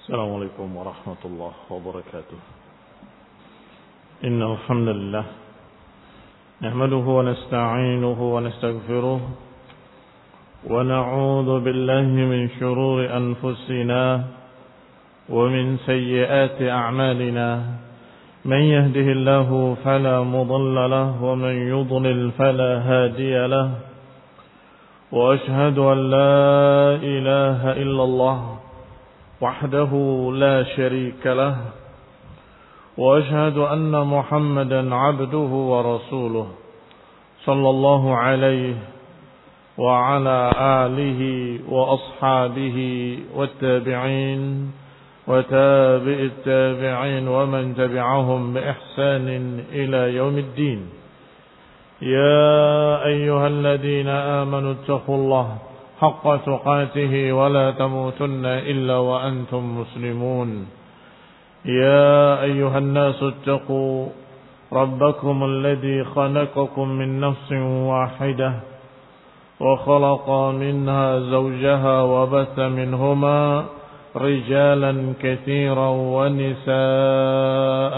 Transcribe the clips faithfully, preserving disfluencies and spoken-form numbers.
السلام عليكم ورحمة الله وبركاته. إن الحمد لله نحمده ونستعينه ونستغفره ونعوذ بالله من شرور أنفسنا ومن سيئات أعمالنا. من يهده الله فلا مضل له ومن يضلل فلا هادي له. وأشهد أن لا إله إلا الله وحده لا شريك له. وأشهد أن محمدا عبده ورسوله صلى الله عليه وعلى آله وأصحابه والتابعين وتابع التابعين ومن تبعهم بإحسان إلى يوم الدين. يا أيها الذين آمنوا اتقوا الله حق تقاته ولا تموتن إلا وأنتم مسلمون. يا أيها الناس اتقوا ربكم الذي خلقكم من نفس واحدة وخلق منها زوجها وبث منهما رجالا كثيرا ونساء.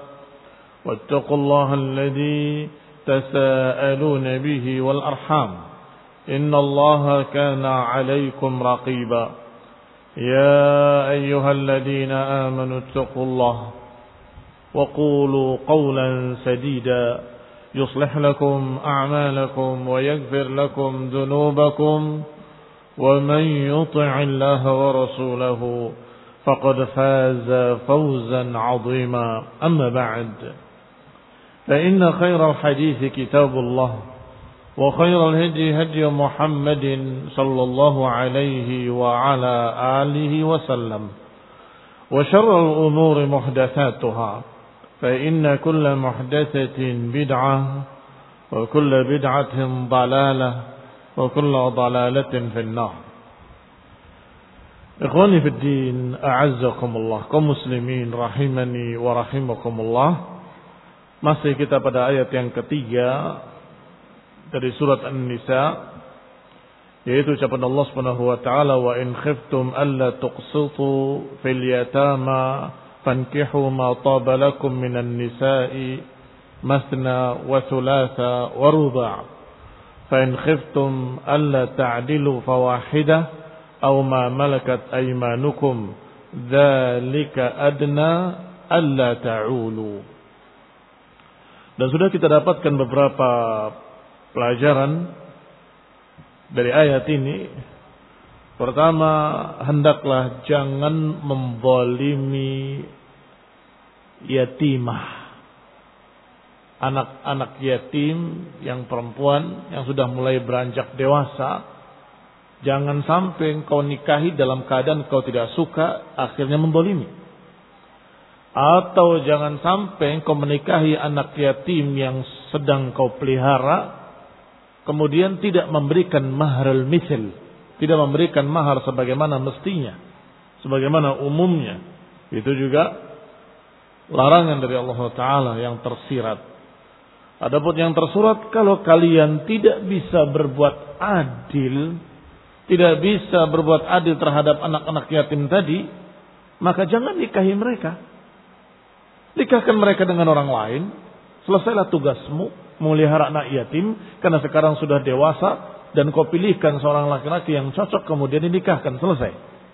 واتقوا الله الذي تساءلون به والأرحام إن الله كان عليكم رقيبا. يا أيها الذين آمنوا اتقوا الله وقولوا قولا سديدا يصلح لكم أعمالكم ويغفر لكم ذنوبكم ومن يطع الله ورسوله فقد فاز فوزا عظيما. أما بعد، فإن خير الحديث كتاب الله وخير الهدي هدي محمد صلى الله عليه وعلى آله وسلم. وشر الأمور محدثاتها فإن كل محدثة بدعة وكل بدعة ضلالة وكل ضلالة في النار. Ikhwani fi din, a'azzakumullah, kaum muslimin rahimani wa rahimakumullah. Masih kita pada ayat yang ketiga dari surat An-Nisa, yaitu ucapan Allah Subhanahu wa taala, wa in khiftum alla tuqsitu fil yatama fankihu ma taba lakum minan nisa'i masna wa thulatha wa ruba' fa in khiftum alla ta'dilu fawahida aw ma malakat aymanukum dzalika adna alla ta'ulu. Dan sudah kita dapatkan beberapa pelajaran dari ayat ini. Pertama, hendaklah jangan membolimi yatimah, anak-anak yatim yang perempuan yang sudah mulai beranjak dewasa. Jangan sampai engkau nikahi dalam keadaan engkau tidak suka, akhirnya membolimi. Atau jangan sampai engkau menikahi anak yatim yang sedang kau pelihara, kemudian tidak memberikan mahrul misl, tidak memberikan mahar sebagaimana mestinya, sebagaimana umumnya. Itu juga larangan dari Allah Ta'ala yang tersirat. Adapun yang tersurat, kalau kalian tidak bisa berbuat adil, tidak bisa berbuat adil terhadap anak-anak yatim tadi, maka jangan nikahi mereka. Nikahkan mereka dengan orang lain. Selesailah tugasmu memelihara anak yatim, karena sekarang sudah dewasa dan kau pilihkan seorang laki-laki yang cocok, kemudian dinikahkan, selesai.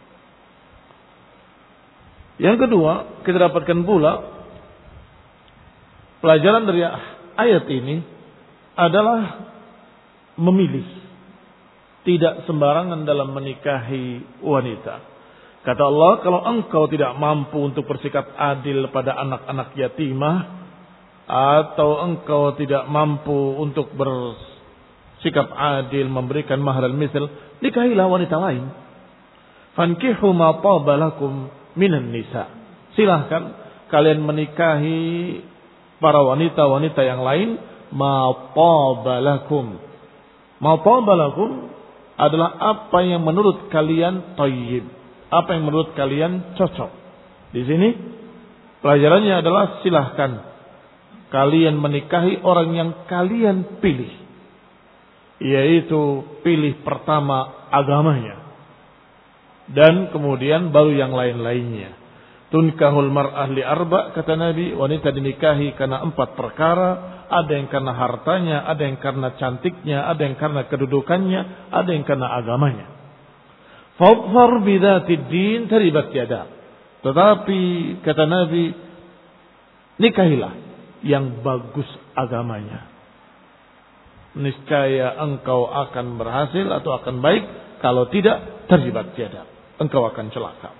Yang kedua, kita dapatkan pula pelajaran dari ayat ini adalah memilih, tidak sembarangan dalam menikahi wanita. Kata Allah, kalau engkau tidak mampu untuk bersikap adil pada anak-anak yatimah, atau engkau tidak mampu untuk bersikap adil memberikan mahrul misl, nikahilah wanita lain. Fankihu ma taba lakum minan nisa. Silahkan kalian menikahi para wanita-wanita yang lain. Ma taba lakum. Ma taba lakum adalah apa yang menurut kalian thayyib, apa yang menurut kalian cocok. Di sini pelajarannya adalah silahkan kalian menikahi orang yang kalian pilih, yaitu pilih pertama agamanya. Dan kemudian baru yang lain-lainnya. Tunkahul mar'ah li arba, kata Nabi, wanita dinikahi karena empat perkara. Ada yang karena hartanya, ada yang karena cantiknya, ada yang karena kedudukannya, ada yang karena agamanya. Fadfar bidzatid din taribat yada. Tetapi kata Nabi, nikahilah yang bagus agamanya. Niscaya engkau akan berhasil atau akan baik. Kalau tidak, terlibat tiada, engkau akan celaka.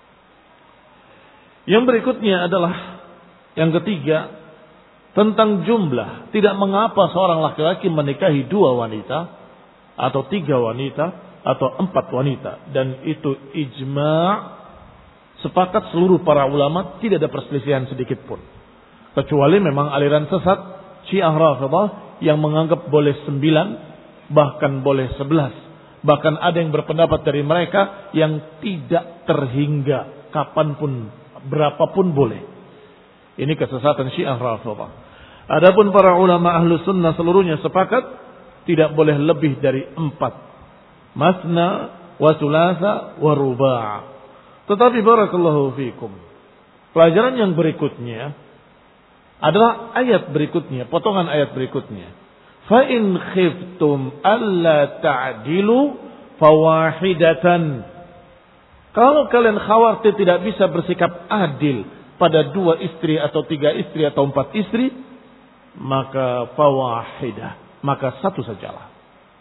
Yang berikutnya adalah yang ketiga, tentang jumlah. Tidak mengapa seorang laki-laki menikahi dua wanita atau tiga wanita atau empat wanita, dan itu ijma', sepakat seluruh para ulama, tidak ada perselisihan sedikit pun. Kecuali memang aliran sesat Syiah Rafidhah yang menganggap boleh sembilan, bahkan boleh sebelas. Bahkan ada yang berpendapat dari mereka yang tidak terhingga kapanpun, berapapun boleh. Ini kesesatan Syiah Rafidhah. Adapun para ulama ahlu sunnah seluruhnya sepakat tidak boleh lebih dari empat. Masna wa thulatha wa ruba'. Tetapi barakallahu fikum, pelajaran yang berikutnya adalah ayat berikutnya, potongan ayat berikutnya. Fa in khiftum alla ta'dilu fawahidatan. Kalau kalian khawatir tidak bisa bersikap adil pada dua istri atau tiga istri atau empat istri, maka fawahidah, maka satu sajalah.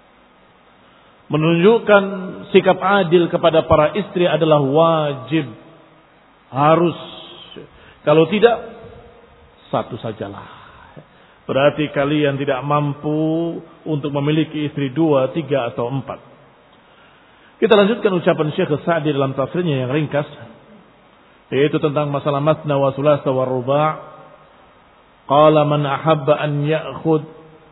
Menunjukkan sikap adil kepada para istri adalah wajib, harus. Kalau tidak, satu sajalah. Berarti kalian tidak mampu untuk memiliki istri dua, tiga atau empat. Kita lanjutkan ucapan Syekh Sa'di dalam tafsirnya yang ringkas, yaitu tentang masalah masna wa thulatha wa ruba'. Qala man ahabba an ya'khud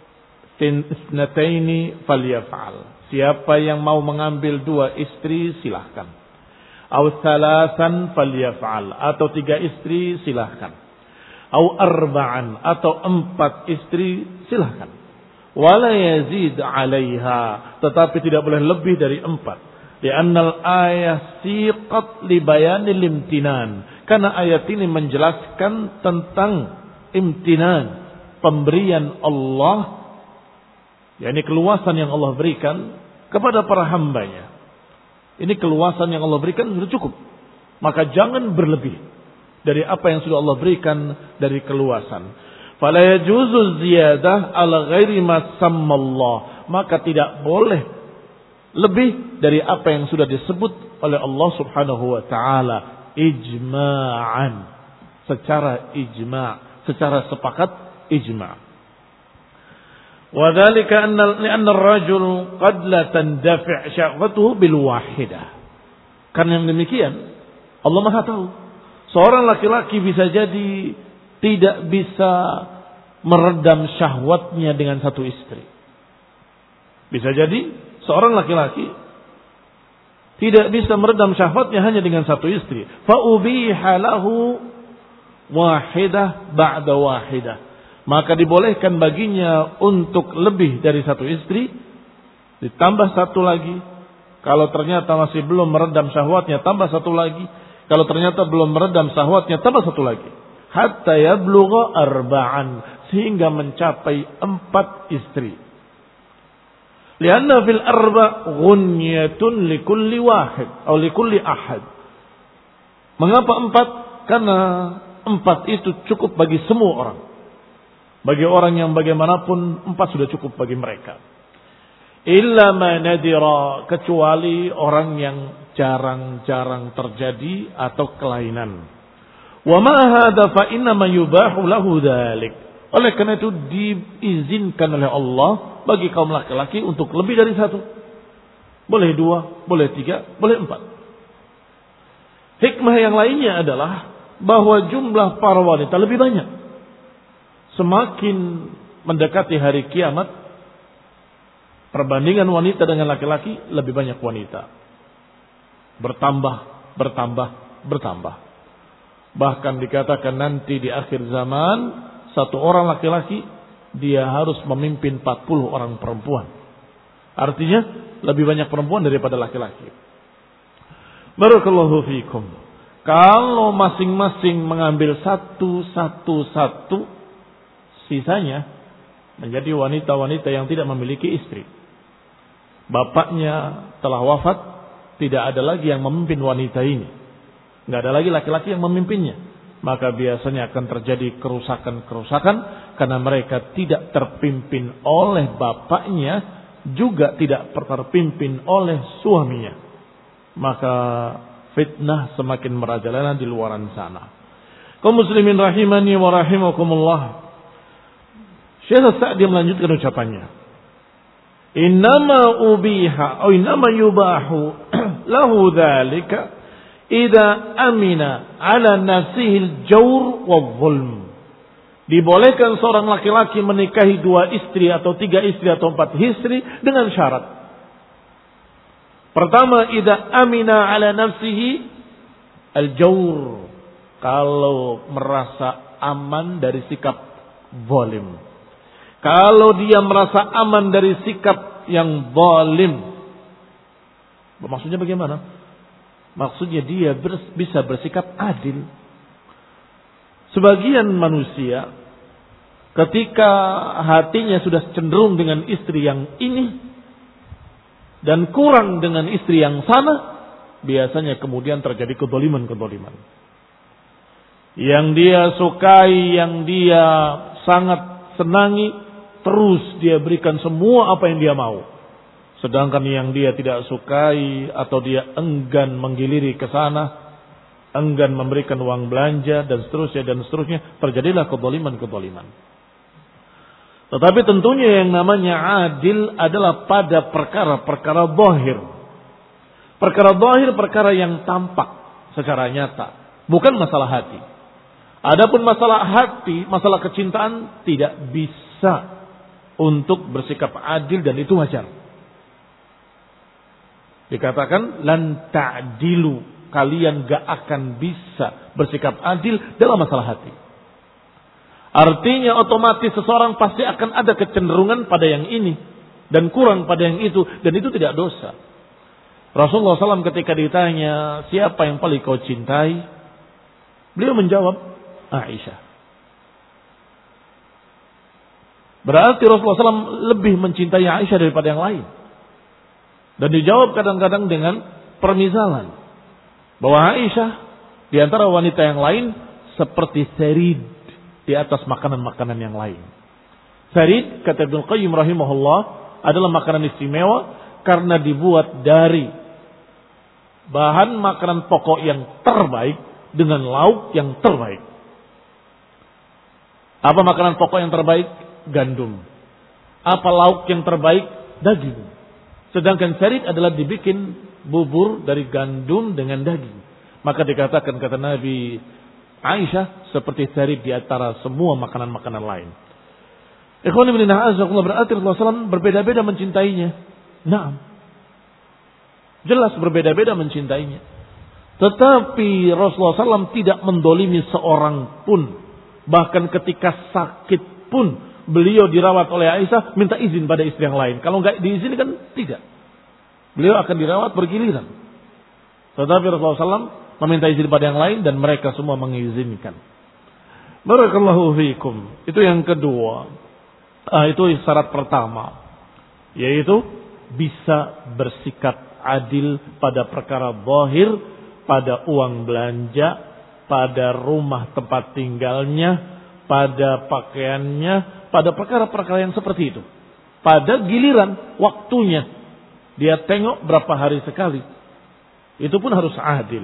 ithnataini falyaf'al. Siapa yang mau mengambil dua istri silahkan. Aw thalathan falyaf'al, atau tiga istri silahkan. Au arba'an, atau empat istri silahkan. Wala yazid 'alaiha, tetapi tidak boleh lebih dari empat. Li'annal ayah siqat li bayanil imtinan, karena ayat ini menjelaskan tentang imtinan, pemberian Allah, yakni keluasan yang Allah berikan kepada para hambanya. Ini keluasan yang Allah berikan sudah cukup, maka jangan berlebih dari apa yang sudah Allah berikan dari keluasan. Fala yajuzu ziyadah ala ghairi ma sammallah, maka tidak boleh lebih dari apa yang sudah disebut oleh Allah Subhanahu wa taala ijma'an, secara ijma', secara sepakat ijma'. Wa dzalika anna li'anna ar-rajul qad la tandafi' syahwatuhu bil wahidah. Karena yang demikian Allah Maha tahu. Seorang laki-laki bisa jadi tidak bisa meredam syahwatnya dengan satu istri. Bisa jadi seorang laki-laki tidak bisa meredam syahwatnya hanya dengan satu istri. Fa'ubiha lahu wahidah ba'da wahidah. Maka dibolehkan baginya untuk lebih dari satu istri, ditambah satu lagi. Kalau ternyata masih belum meredam syahwatnya, tambah satu lagi. Kalau ternyata belum meredam syahwatnya, tambah satu lagi. Hatta yablugha arba'an, sehingga mencapai empat istri. Lianna fil arba' ghunyatun likulli wahid atau likulli ahad. Mengapa empat? Karena empat itu cukup bagi semua orang. Bagi orang yang bagaimanapun, empat sudah cukup bagi mereka. Illa ma nadira, kecuali orang yang jarang-jarang terjadi atau kelainan. Wa ma hadza fa inna ma yubahu lahu dzalik. Oleh karena itu diizinkan oleh Allah bagi kaum laki-laki untuk lebih dari satu. Boleh dua, boleh tiga, boleh empat. Hikmah yang lainnya adalah bahwa jumlah para wanita lebih banyak. Semakin mendekati hari kiamat, perbandingan wanita dengan laki-laki lebih banyak wanita. Bertambah, bertambah, bertambah. Bahkan dikatakan nanti di akhir zaman, satu orang laki-laki, dia harus memimpin empat puluh orang perempuan. Artinya, lebih banyak perempuan daripada laki-laki. Barakallahu fikum. Kalau masing-masing mengambil satu, satu, satu, sisanya menjadi wanita-wanita yang tidak memiliki istri. Bapaknya telah wafat, tidak ada lagi yang memimpin wanita ini. Nggak ada lagi laki-laki yang memimpinnya. Maka biasanya akan terjadi kerusakan-kerusakan karena mereka tidak terpimpin oleh bapaknya, juga tidak terpimpin oleh suaminya. Maka fitnah semakin merajalela di luaran sana. Kaum muslimin rahimani wa rahimakumullah. Syekh Sa'di melanjutkan ucapannya. Innama ubiha atau innama yubahu lahu dzalika idza amina ala nafsihi al-jawr wal-zulm. Dibolehkan seorang laki-laki menikahi dua istri atau tiga istri atau empat istri dengan syarat. Pertama, idza amina ala nafsihi al-jawr. Kalau merasa aman dari sikap zalim. Kalau dia merasa aman dari sikap yang zalim. Maksudnya bagaimana? Maksudnya dia bers, bisa bersikap adil. Sebagian manusia ketika hatinya sudah cenderung dengan istri yang ini dan kurang dengan istri yang sana, biasanya kemudian terjadi kezaliman-kezaliman. Yang dia sukai, yang dia sangat senangi, terus dia berikan semua apa yang dia mau. Sedangkan yang dia tidak sukai atau dia enggan menggiliri ke sana, enggan memberikan uang belanja dan seterusnya dan seterusnya, terjadilah kezaliman-kezaliman. Tetapi tentunya yang namanya adil adalah pada perkara-perkara zahir. Perkara zahir, perkara yang tampak secara nyata, bukan masalah hati. Adapun masalah hati, masalah kecintaan tidak bisa untuk bersikap adil dan itu wajar. Dikatakan lan ta'dilu, kalian gak akan bisa bersikap adil dalam masalah hati. Artinya otomatis seseorang pasti akan ada kecenderungan pada yang ini dan kurang pada yang itu, dan itu tidak dosa. Rasulullah shallallahu alaihi wasallam ketika ditanya siapa yang paling kau cintai, beliau menjawab Aisyah. Berarti Rasulullah shallallahu alaihi wasallam lebih mencintai Aisyah daripada yang lain. Dan dijawab kadang-kadang dengan permisalan bahwa Aisyah di antara wanita yang lain seperti serid di atas makanan-makanan yang lain. Serid, kata Ibnu Qayyim rahimahullah, adalah makanan istimewa karena dibuat dari bahan makanan pokok yang terbaik dengan lauk yang terbaik. Apa makanan pokok yang terbaik? Gandum. Apa lauk yang terbaik? Daging. Sedangkan serid adalah dibikin bubur dari gandum dengan daging. Maka dikatakan kata Nabi, Aisyah seperti serid di antara semua makanan-makanan lain. Ikhwan ibn a'azakumullah, berarti Rasulullah shallallahu alaihi wasallam berbeda-beda mencintainya. Naam. Jelas berbeda-beda mencintainya. Tetapi Rasulullah shallallahu alaihi wasallam tidak mendolimi seorang pun. Bahkan ketika sakit pun beliau dirawat oleh Aisyah, minta izin pada istri yang lain. Kalau enggak diizinkan, tidak. Beliau akan dirawat bergiliran. Tetapi Rasulullah shallallahu alaihi wasallam meminta izin pada yang lain dan mereka semua mengizinkan. Barakallahu fiikum. Itu yang kedua. Ah, itu syarat pertama. Yaitu bisa bersikap adil pada perkara zahir, pada uang belanja, pada rumah tempat tinggalnya, pada pakaiannya, pada perkara-perkara yang seperti itu. Pada giliran waktunya dia tengok berapa hari sekali. Itu pun harus adil.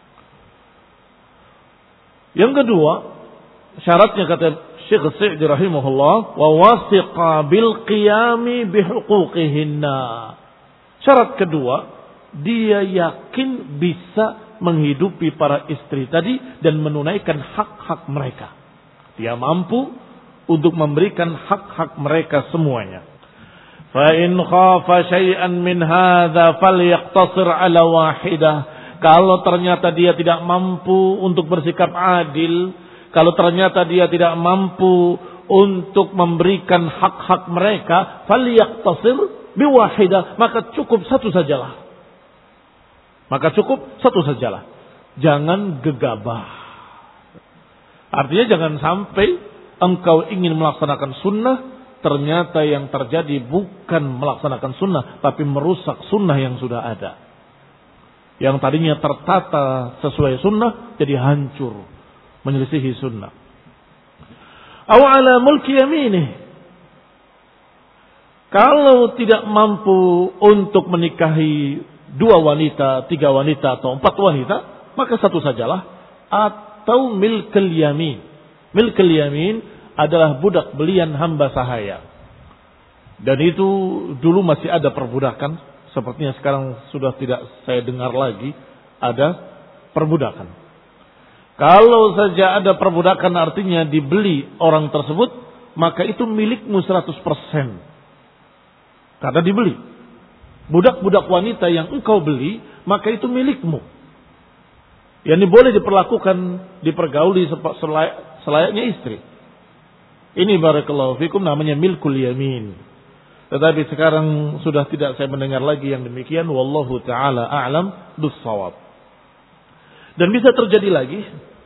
Yang kedua, syaratnya kata Syekh Sa'di rahimahullah, wa wasiqa bil qiyami bihuquqihinna. Syarat kedua, dia yakin bisa menghidupi para istri tadi dan menunaikan hak-hak mereka. Dia mampu untuk memberikan hak-hak mereka semuanya. Fa in khafa syai'an min hadza falyaqtasir ala wahidah. Kalau ternyata dia tidak mampu untuk bersikap adil, kalau ternyata dia tidak mampu untuk memberikan hak-hak mereka, falyaqtasir biwahidah, maka cukup satu sajalah. Maka cukup satu sajalah. Jangan gegabah. Artinya jangan sampai engkau ingin melaksanakan sunnah, ternyata yang terjadi bukan melaksanakan sunnah, tapi merusak sunnah yang sudah ada. Yang tadinya tertata sesuai sunnah, jadi hancur, menyelisihi sunnah. Aw ala mulki yaminih. Kalau tidak mampu untuk menikahi dua wanita, tiga wanita, atau empat wanita, maka satu sajalah. Atau milkul yamin. Milkul yamin adalah budak belian hamba sahaya. Dan itu dulu masih ada perbudakan. Sepertinya sekarang sudah tidak saya dengar lagi ada perbudakan. Kalau saja ada perbudakan artinya dibeli orang tersebut, maka itu milikmu seratus persen. Karena dibeli. Budak-budak wanita yang engkau beli, maka itu milikmu. Yang ini boleh diperlakukan, dipergauli selayaknya istri. Ini barakallahu fikum namanya milkul yamin. Tetapi sekarang sudah tidak saya mendengar lagi yang demikian. Wallahu ta'ala a'lam bis-shawab. Dan bisa terjadi lagi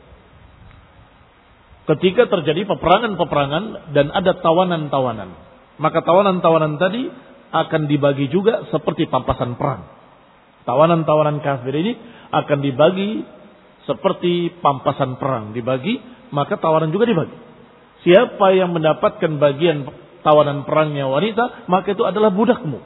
ketika terjadi peperangan-peperangan dan ada tawanan-tawanan. Maka tawanan-tawanan tadi akan dibagi juga seperti pampasan perang. Tawanan-tawanan kafir ini akan dibagi seperti pampasan perang. Dibagi, maka tawanan juga dibagi. Siapa yang mendapatkan bagian tawanan perangnya wanita, maka itu adalah budakmu.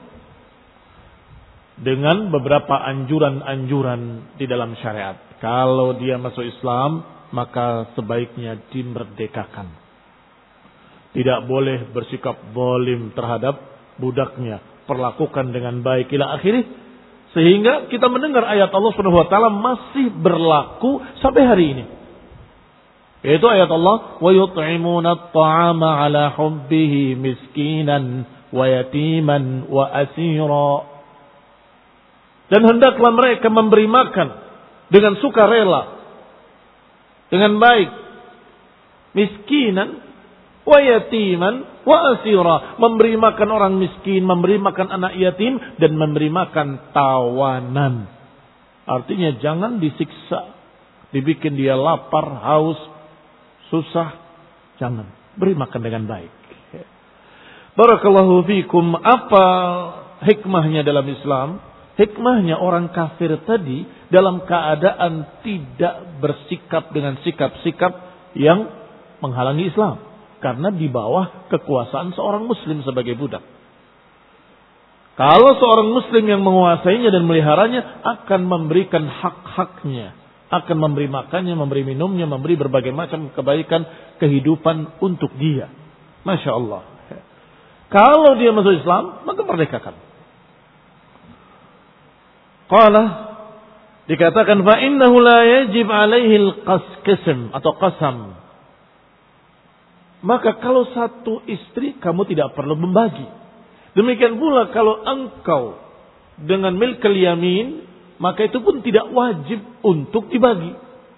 Dengan beberapa anjuran-anjuran di dalam syariat. Kalau dia masuk Islam, maka sebaiknya dimerdekakan. Tidak boleh bersikap zalim terhadap budaknya, perlakukan dengan baik ila akhirih, sehingga kita mendengar ayat Allah Subhanahu wa taala masih berlaku sampai hari ini. Yaitu ayat Allah, wa yut'imuna at-ta'ama 'ala hubbihi miskinan wa yatiman wa asira. Dan hendaklah mereka memberi makan dengan sukarela, dengan baik, miskinan wa yatiman wa asira, memberi makan orang miskin, memberi makan anak yatim, dan memberi makan tawanan. Artinya jangan disiksa, dibikin dia lapar, haus, susah. Jangan, beri makan dengan baik. Barakallahu fikum. Apa hikmahnya dalam Islam? Hikmahnya orang kafir tadi dalam keadaan tidak bersikap dengan sikap-sikap yang menghalangi Islam. Karena di bawah kekuasaan seorang muslim sebagai budak. Kalau seorang muslim yang menguasainya dan meliharanya akan memberikan hak-haknya. Akan memberi makannya, memberi minumnya, memberi berbagai macam kebaikan kehidupan untuk dia. Masya Allah. Kalau dia masuk Islam, maka merdekakan. Qala, dikatakan, فَإِنَّهُ لَا يَجِبْ عَلَيْهِ الْقَسْقِسْمِ atau qasam. Maka kalau satu istri kamu tidak perlu membagi. Demikian pula kalau engkau dengan milkul yamin, maka itu pun tidak wajib untuk dibagi.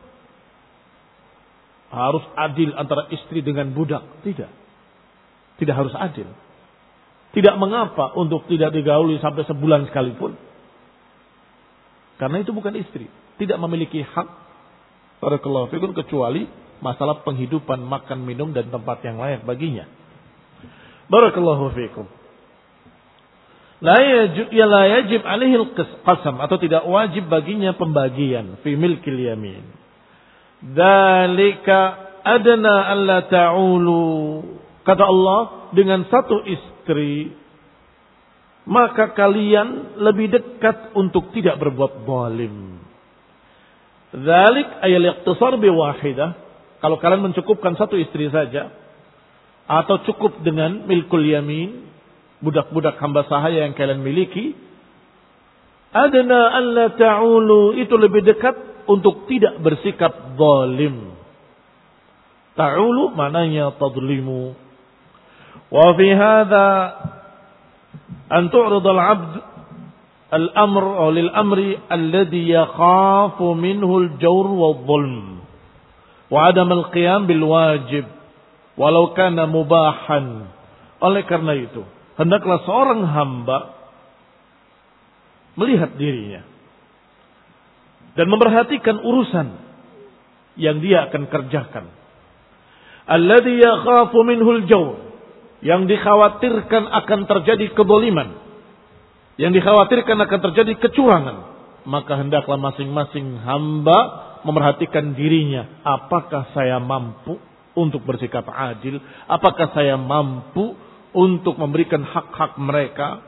Harus adil antara istri dengan budak. Tidak. Tidak harus adil. Tidak mengapa untuk tidak digauli sampai sebulan sekalipun. Karena itu bukan istri. Tidak memiliki hak. Barakallahu fikum, kecuali masalah penghidupan, makan, minum, dan tempat yang layak baginya. Barakallahu fikum. La yajib, ya la yajib alaihi al-qasam, atau tidak wajib baginya pembagian fi milkil yamin. Dzalika adna alla ta'ulu. Kata Allah, dengan satu istri maka kalian lebih dekat untuk tidak berbuat zalim. Dzalik ayal iqtisar bi wahidah. Kalau kalian mencukupkan satu istri saja, atau cukup dengan milkul yamin, budak-budak hamba sahaya yang kalian miliki, adna alla ta'ulu, itu lebih dekat untuk tidak bersikap zalim. Ta'ulu maknanya tadlimu. Wa fi hadha an tu'rid al-'abd al-amr aw lil-amri alladhi yakhafu minhu al-jawr wal-dhulm. Wa adam al-qiyam bil wajib walau kana mubahan. Oleh karena itu, hendaklah seorang hamba melihat dirinya dan memperhatikan urusan yang dia akan kerjakan. Alladhi yakhafu minhul jawr, yang dikhawatirkan akan terjadi kezaliman, yang dikhawatirkan akan terjadi kecurangan, maka hendaklah masing-masing hamba memperhatikan dirinya. Apakah saya mampu untuk bersikap adil? Apakah saya mampu untuk memberikan hak-hak mereka?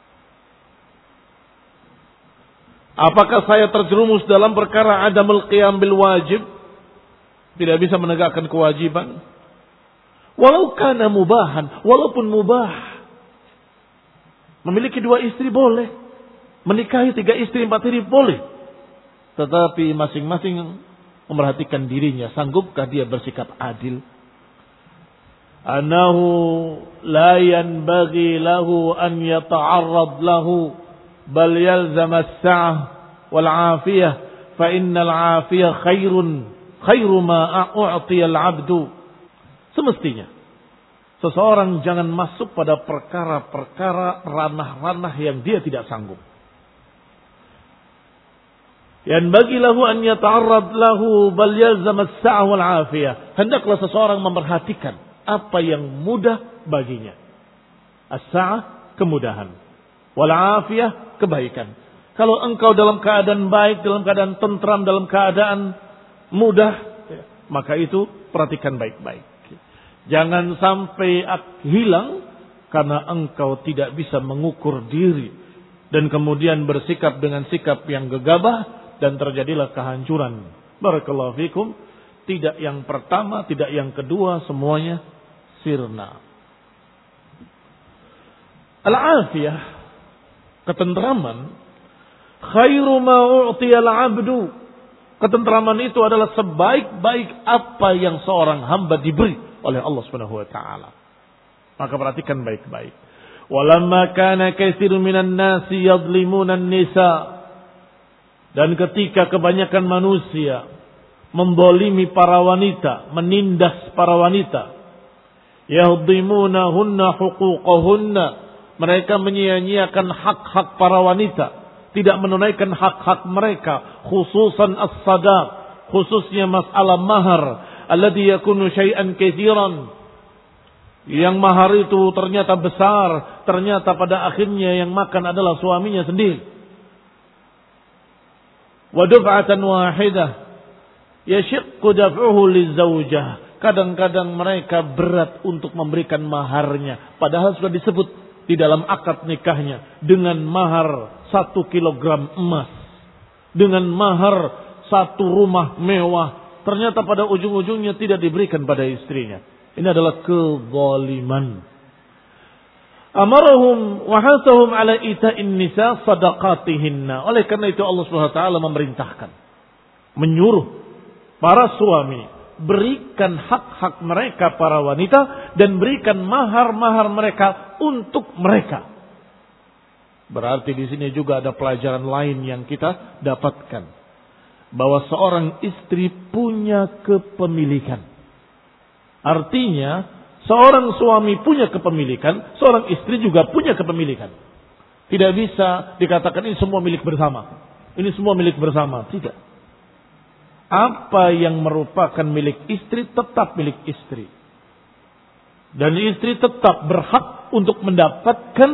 Apakah saya terjerumus dalam perkara adamul qiyam bil wajib? Tidak bisa menegakkan kewajiban. Walau kana mubahan, walaupun mubah. Memiliki dua istri boleh. Menikahi tiga istri, empat istri boleh. Tetapi masing-masing memperhatikan dirinya. Sanggupkah dia bersikap adil? Anahu la yanbaghi lahu an yata'arrad lahu bal yalzam as-sa'ah wal 'afiyah fa innal 'afiyah khairun khairu ma u'tiya al-'abdu. Semestinya seseorang jangan masuk pada perkara-perkara ranah-ranah yang dia tidak sanggup. Yan bagi lahu an yata'arrad lahu bal yalzam as-sa'ah wal 'afiyah. Hendaklah seseorang memperhatikan apa yang mudah baginya. As-sa'ah, kemudahan. Wal 'afiyah, kebaikan. Kalau engkau dalam keadaan baik, dalam keadaan tentram, dalam keadaan mudah, maka itu perhatikan baik-baik. Jangan sampai hilang karena engkau tidak bisa mengukur diri dan kemudian bersikap dengan sikap yang gegabah dan terjadilah kehancuran. Barakallahu fikum. Tidak yang pertama, tidak yang kedua, semuanya sirna. Al-afiyah, ketentraman, khairu ma u'tiyal 'abdu. Ketentraman itu adalah sebaik-baik apa yang seorang hamba diberi oleh Allah Subhanahu wa taala. Maka perhatikan baik-baik. Walamma kana katsirun minan nasi yadhlimuna an-nisa. Dan ketika kebanyakan manusia membolimi para wanita, menindas para wanita, yahdhimunahunna huquqahunna, mereka menyia-nyiakan hak-hak para wanita, tidak menunaikan hak-hak mereka, khususan as-sadaq, khususnya masalah mahar, alladhi yakunu syai'an katsiran, yang mahar itu ternyata besar, ternyata pada akhirnya yang makan adalah suaminya sendiri. Wa duf'atan wahidah yashiqqu daf'uhu lizawjah. Kadang-kadang mereka berat untuk memberikan maharnya, padahal sudah disebut di dalam akad nikahnya dengan mahar satu kilogram emas, dengan mahar satu rumah mewah. Ternyata pada ujung-ujungnya tidak diberikan pada istrinya. Ini adalah kezaliman. Amarahum wa hasahum ala ita'in nisa sadaqatihinna. Oleh karena itu Allah Subhanahu wa taala memerintahkan, menyuruh para suami berikan hak-hak mereka para wanita dan berikan mahar-mahar mereka untuk mereka. Berarti di sini juga ada pelajaran lain yang kita dapatkan, bahwa seorang istri punya kepemilikan. Artinya seorang suami punya kepemilikan, seorang istri juga punya kepemilikan. Tidak bisa dikatakan ini semua milik bersama, ini semua milik bersama. Tidak. Apa yang merupakan milik istri tetap milik istri. Dan istri tetap berhak untuk mendapatkan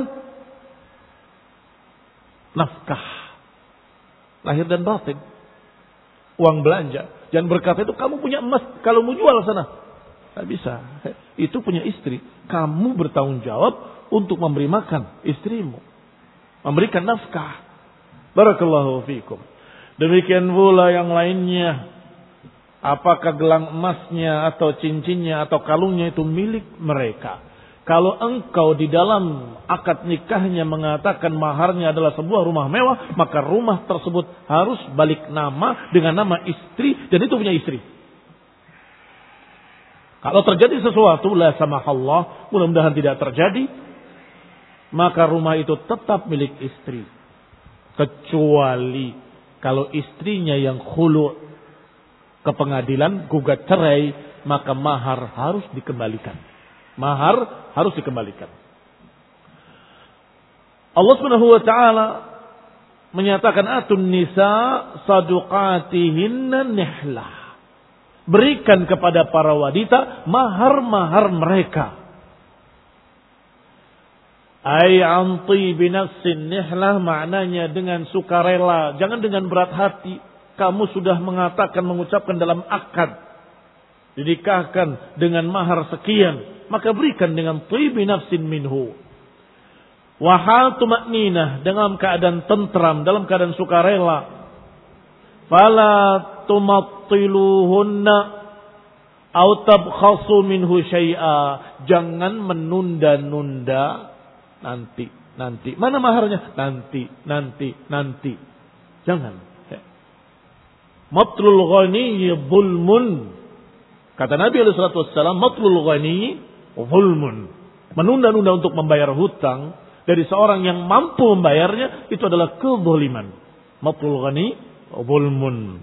nafkah lahir dan batin, uang belanja. Jangan berkata itu kamu punya emas, kalau mau jual sana. Tidak bisa. Itu punya istri. Kamu bertanggung jawab untuk memberi makan istrimu, memberikan nafkah. Barakallahu fikum. Demikian pula yang lainnya. Apakah gelang emasnya atau cincinnya atau kalungnya itu milik mereka. Kalau engkau di dalam akad nikahnya mengatakan maharnya adalah sebuah rumah mewah, maka rumah tersebut harus balik nama dengan nama istri, dan itu punya istri. Kalau terjadi sesuatu, la samahallah, mudah-mudahan tidak terjadi, maka rumah itu tetap milik istri. Kecuali kalau istrinya yang khulu' ke pengadilan, gugat cerai, maka mahar harus dikembalikan. Mahar harus dikembalikan. Allah Subhanahu wa taala menyatakan atun nisa saduqatihinna nihlah. Berikan kepada para wanita mahar-mahar mereka. Ai an tibi nafsin nihlah, maknanya dengan sukarela, jangan dengan berat hati. Kamu sudah mengatakan, mengucapkan dalam akad, dinikahkan dengan mahar sekian, maka berikan dengan tibi nafsin minhu. Wa hal tumakninah, dalam keadaan tentram, dalam keadaan sukarela. Fala tumattiluhunna au tabkhasu minhu syai'a, jangan menunda-nunda. Nanti, nanti. Mana maharnya? Nanti, nanti, nanti. Jangan. Matlul ghani zulmun. Kata Nabi alaihi salatu wassalam, matlul ghani zulmun. Menunda-nunda untuk membayar hutang dari seorang yang mampu membayarnya, itu adalah kezaliman. Matlul ghani zulmun.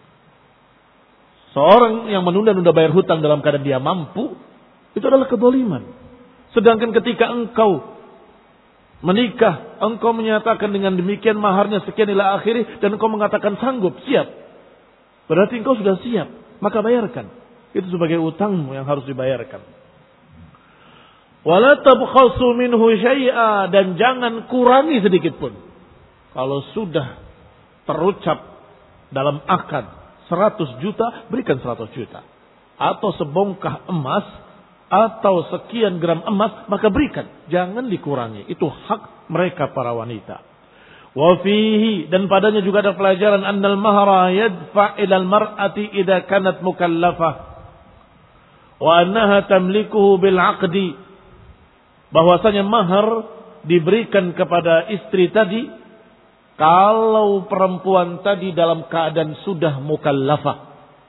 Seorang yang menunda-nunda bayar hutang dalam keadaan dia mampu, itu adalah kezaliman. Sedangkan ketika engkau menikah, engkau menyatakan dengan demikian maharnya sekian ila akhiri, dan engkau mengatakan sanggup, siap. Berarti engkau sudah siap, maka bayarkan. Itu sebagai utangmu yang harus dibayarkan. Wala tabkhasu minhu syai'a, dan jangan kurangi sedikit pun. Kalau sudah terucap dalam akad seratus juta, berikan seratus juta. Atau sebongkah emas, atau sekian gram emas, maka berikan. Jangan dikurangi. Itu hak mereka para wanita. Wa fihi, dan padanya juga ada pelajaran annal mahra yadfa' ilal mar'ati idza kanat mukallafah wa annaha tamlikuhu bil 'aqdi. Bahwasanya mahar diberikan kepada istri tadi kalau perempuan tadi dalam keadaan sudah mukallafah.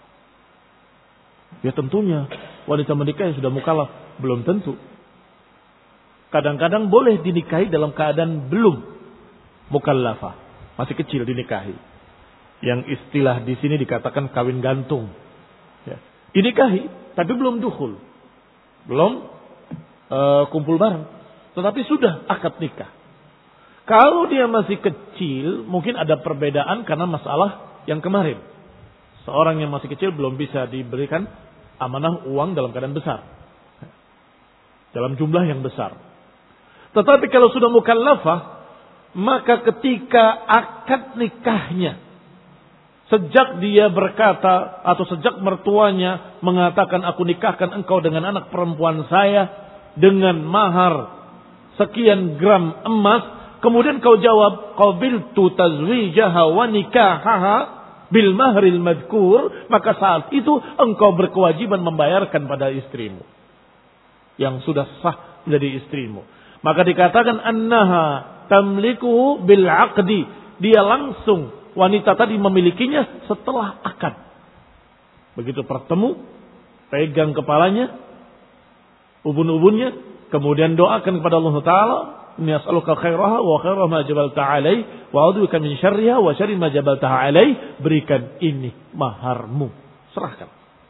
Ya tentunya wanita menikah yang sudah mukallaf belum tentu. Kadang-kadang boleh dinikahi dalam keadaan belum mukallafah, masih kecil dinikahi. Yang istilah di sini dikatakan kawin gantung. Ya. Dinikahi tapi belum dukhul, belum uh, kumpul bareng, tetapi sudah akad nikah. Kalau dia masih kecil, mungkin ada perbedaan karena masalah yang kemarin. Seorang yang masih kecil belum bisa diberikan amanah uang dalam keadaan besar, dalam jumlah yang besar. Tetapi kalau sudah mukallafah, maka ketika akad nikahnya, sejak dia berkata atau sejak mertuanya mengatakan, aku nikahkan engkau dengan anak perempuan saya dengan mahar sekian gram emas, kemudian kau jawab qabiltu tazwijaha wa nikahaha bil mahril madhkur, maka saat itu engkau berkewajiban membayarkan pada istrimu yang sudah sah menjadi istrimu. Maka dikatakan annaha tamlikuhu bil aqdi, dia langsung wanita tadi memilikinya setelah akad. Begitu bertemu, pegang kepalanya, ubun-ubunnya, kemudian doakan kepada Allah Ta'ala, inni as'aluka khairaha wa khairah ma jabalta alai wa a'udzubika min syarriha wa syarri ma jabaltaha alai. Berikan ini maharmu, serahkan.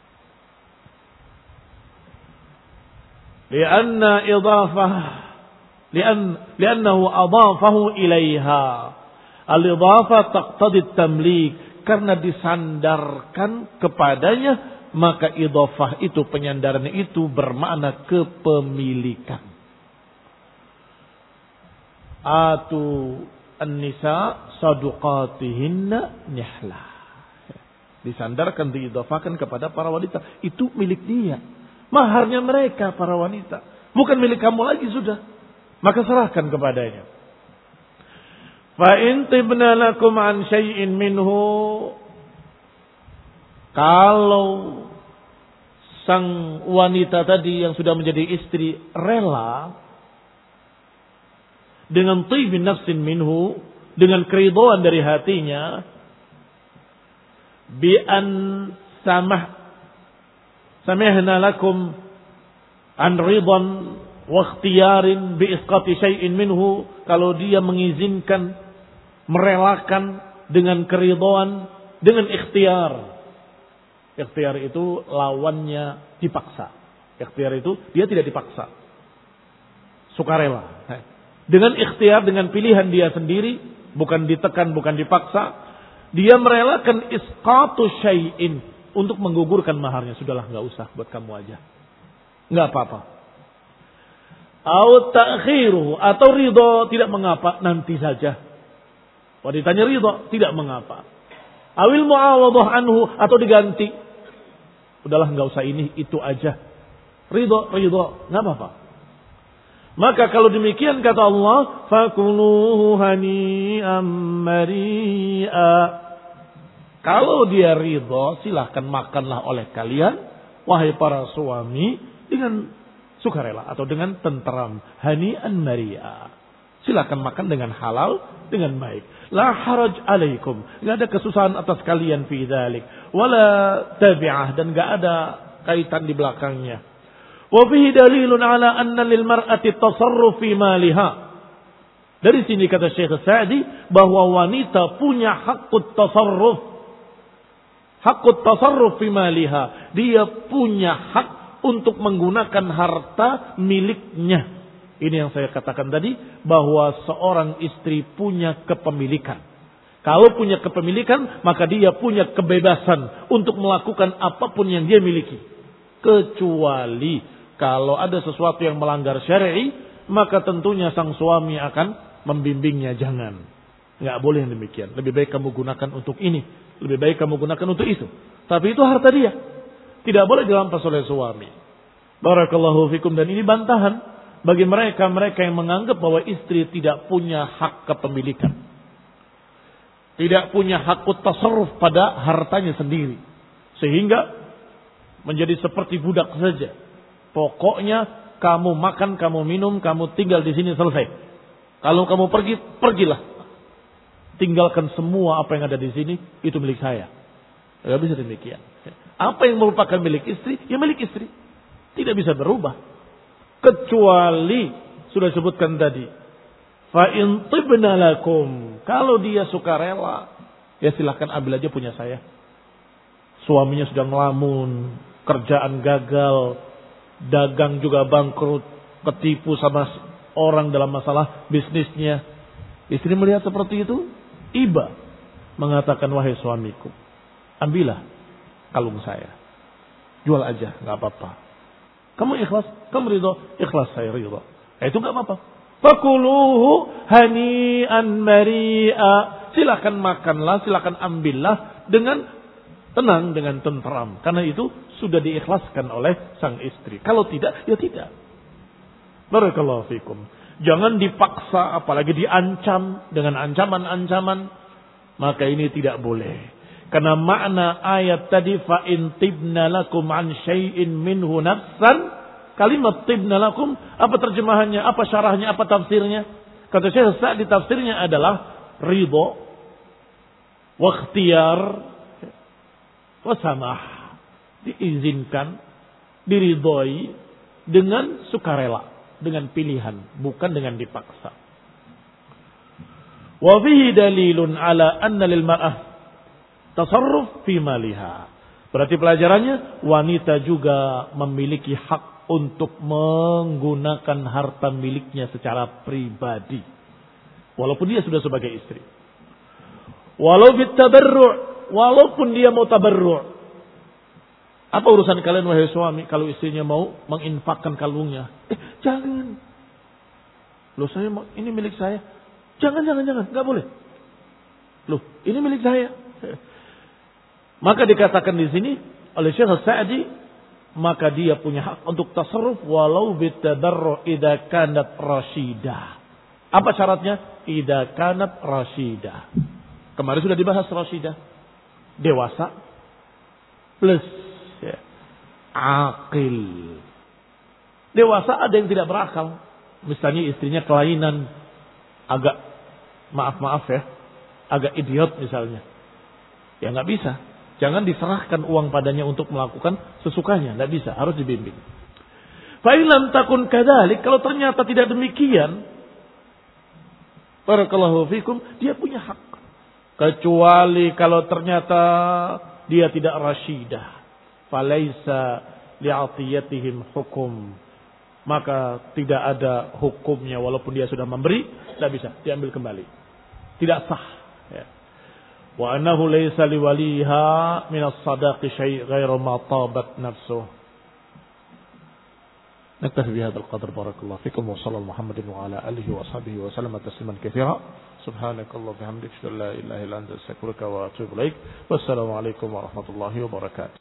Lianna idhafah lian liannahu adhafahu ilaiha. Al-idhafah taqtadi at-tamlik, karena disandarkan kepadanya, maka idhafah itu, penyandaran itu bermakna kepemilikan. Atu an-nisa saduqatihinna nihlah. Disandarkan, diidhafahkan kepada para wanita. Itu milik dia. Maharnya mereka para wanita. Bukan milik kamu lagi sudah. Maka serahkan kepadanya. Fa in tibna lakum an syai'in minhu. Kalau sang wanita tadi yang sudah menjadi istri rela dengan tibin nafsin minhu, dengan keridhaan dari hatinya, bi an samah samahna lakum an ridan wa ikhtiyarin bi isqati syai'in minhu, kalau dia mengizinkan, merelakan dengan keridhaan, dengan ikhtiar. Ikhtiar itu lawannya dipaksa. Ikhtiar itu dia tidak dipaksa, sukarela. Dengan ikhtiar, dengan pilihan dia sendiri, bukan ditekan, bukan dipaksa. Dia merelakan isqatu syai'in untuk menggugurkan maharnya. Sudahlah, nggak usah, buat kamu aja. Nggak apa-apa. Au ta'khiruhu, atau ridho, tidak mengapa, nanti saja. Wanitanya ridho, tidak mengapa. Awil mu'awadhah anhu, atau diganti. Udahlah, nggak usah ini, itu aja. Ridho, ridho, nggak apa-apa. Maka kalau demikian kata Allah, fakuluhu hani'am mari'a. Kalau dia ridho, silahkan makanlah oleh kalian, wahai para suami, dengan sukarela atau dengan tenteram. Hani'an mari'a. Silahkan makan dengan halal, dengan baik. La haraj alaikum. Tidak ada kesusahan atas kalian fi dzalik. Wala tabi'ah, dan tidak ada kaitan di belakangnya. Wa fihi dalilun ala anna lil mar'ati tasarruf fi maliha. Dari sini kata Syekh Sa'di bahwa wanita punya hakut tasarruf. Hakut tasarruf fi maliha. Dia punya hak untuk menggunakan harta miliknya. Ini yang saya katakan tadi, bahwa seorang istri punya kepemilikan. Kalau punya kepemilikan, maka dia punya kebebasan untuk melakukan apapun yang dia miliki. Kecuali kalau ada sesuatu yang melanggar syar'i, maka tentunya sang suami akan membimbingnya. Jangan. Nggak boleh yang demikian. Lebih baik kamu gunakan untuk ini. Lebih baik kamu gunakan untuk itu. Tapi itu harta dia. Tidak boleh dirampas oleh suami. Barakallahu fikum. Dan ini bantahan bagi mereka-mereka yang menganggap bahwa istri tidak punya hak kepemilikan. Tidak punya hak tasarruf pada hartanya sendiri. Sehingga menjadi seperti budak saja. Pokoknya kamu makan, kamu minum, kamu tinggal di sini, selesai. Kalau kamu pergi, pergilah. Tinggalkan semua apa yang ada di sini, itu milik saya. Tidak bisa demikian. Apa yang merupakan milik istri, ya milik istri. Tidak bisa berubah. Kecuali, sudah sebutkan tadi, fa in tibna lakum. Kalau dia suka rela, ya silahkan ambil aja punya saya. Suaminya sudah ngelamun, kerjaan gagal, dagang juga bangkrut, ketipu sama orang dalam masalah bisnisnya. Istri melihat seperti itu, iba mengatakan, wahai suamiku, ambillah kalung saya, jual aja, nggak apa-apa. Kamu ikhlas, kamu ridho, ikhlas, saya ridho. Eh, itu nggak apa-apa. Fakuluhu hani'an mari'a. Silakan makanlah, silakan ambillah dengan tenang, dengan tenteram. Karena itu sudah diikhlaskan oleh sang istri. Kalau tidak, ya tidak. Barakallahu fikum. Jangan dipaksa, apalagi diancam dengan ancaman-ancaman. Maka ini tidak boleh. Karena makna ayat tadi, fa in tibna lakum an syai'in minhu nafsan. Kalimat tibna lakum, apa terjemahannya, apa syarahnya, apa tafsirnya? Kata Syekh Sa'di, tafsirnya adalah ridho, wa ikhtiyar, wa samah. Diizinkan, diridhoi dengan sukarela, dengan pilihan, bukan dengan dipaksa. Wa fihi dalilun ala anna lil mar'ah tasarruf fi maliha. Berarti pelajarannya, wanita juga memiliki hak untuk menggunakan harta miliknya secara pribadi. Walaupun dia sudah sebagai istri. Walau bitabarru', walaupun dia mau tabarru'. Apa urusan kalian wahai suami kalau istrinya mau menginfakkan kalungnya? Eh, jangan. Loh, saya mau, ini milik saya. Jangan, jangan, jangan, enggak boleh. Loh, ini milik saya. Maka dikatakan di sini oleh Syekh Sa'di, maka dia punya hak untuk tasarruf walau bitadarru idza kanat rasyidah. Apa syaratnya? Idza kanat rasyidah. Kemarin sudah dibahas rasyidah. Dewasa plus ya, aqil. Dewasa ada yang tidak berakal. Misalnya istrinya kelainan, agak maaf-maaf ya, agak idiot misalnya. Ya nggak bisa. Jangan diserahkan uang padanya untuk melakukan sesukanya. Tidak bisa, harus dibimbing. Fa'ilam takun kadhalik, kalau ternyata tidak demikian, barakallahu fikum, dia punya hak. Kecuali kalau ternyata dia tidak rasyidah. Falaisa li'atiyatihim hukum. Maka tidak ada hukumnya walaupun dia sudah memberi, tidak bisa diambil kembali. tidak sah. Ya. Wa annahu laysa liwaliha min as-sadaqi syai' ghairu ma tabat nafsuh. نكتفي بهذا القدر بارك الله فيكم وصلى الله محمد وعلى آله وصحبه وسلم تسليما كثيرا سبحانك اللهم وبحمدك اشهد ان لا اله الا انت استغفرك واتوب اليك والسلام عليكم ورحمة الله وبركاته.